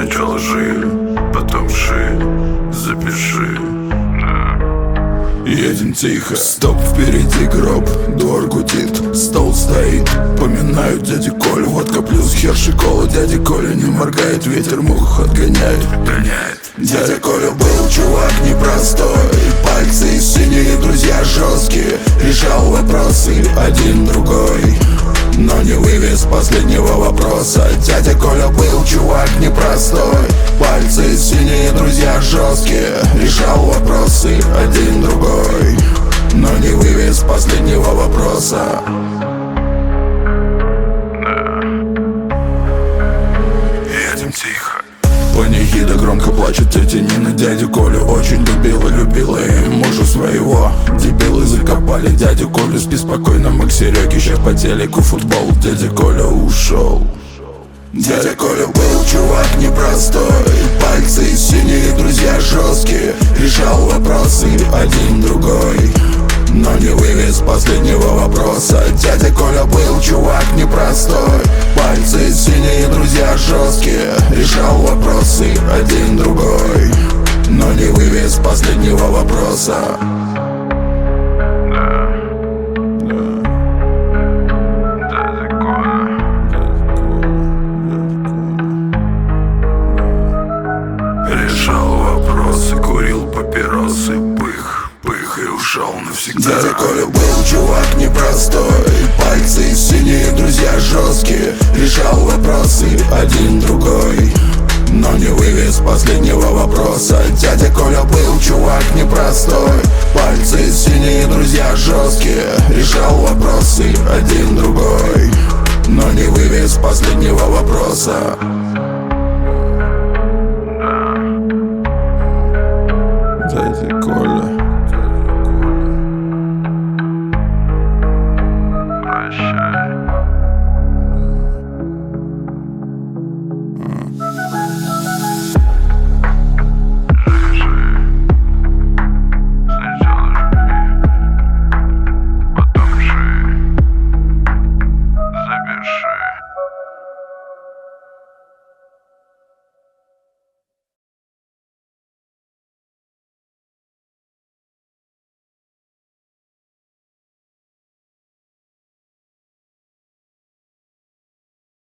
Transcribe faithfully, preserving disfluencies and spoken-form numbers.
Сначала жи, потом ши, запиши. Едем тихо, стоп, впереди гроб, двор гудит, стол стоит. Поминают дядю Колю, водка плюс херши кола. Дядя Коля не моргает, ветер мух отгоняет. Гоняет. Дядя Коля был чувак непростой, пальцы синие, друзья жесткие. Решал вопросы один другой, но не вывез последнего вопроса. Дядя Коля был чувак непростой, пальцы синие, друзья жесткие. Решал вопросы один другой, но не вывез последнего вопроса. Едем тихо. Панихида громко плачет, тетя Нина дядю Колю очень любила, любила и мужа своего. Дебилы закопали дядю Колю, спи спокойно, мы к Сереге, щас по телеку футбол. Дядя Коля ушел. Дядя Коля был чувак непростой, пальцы синие, друзья жесткие. Решал вопросы один другой, но не вывез последнего вопроса. Дядя Коля был чувак непростой, пальцы синие, друзья жесткие. Решал вопросы один другой, но не вывез последнего вопроса. Решал вопросы, курил папиросы, пых, пых и ушел навсегда. Дядя Коля был чувак непростой, пальцы синие, друзья жесткие. Решал вопросы один другой, но не вывез последнего вопроса. Дядя Коля был чувак непростой, пальцы синие, друзья жесткие. Решал вопросы один другой, но не вывез последнего вопроса. Дядя Коля.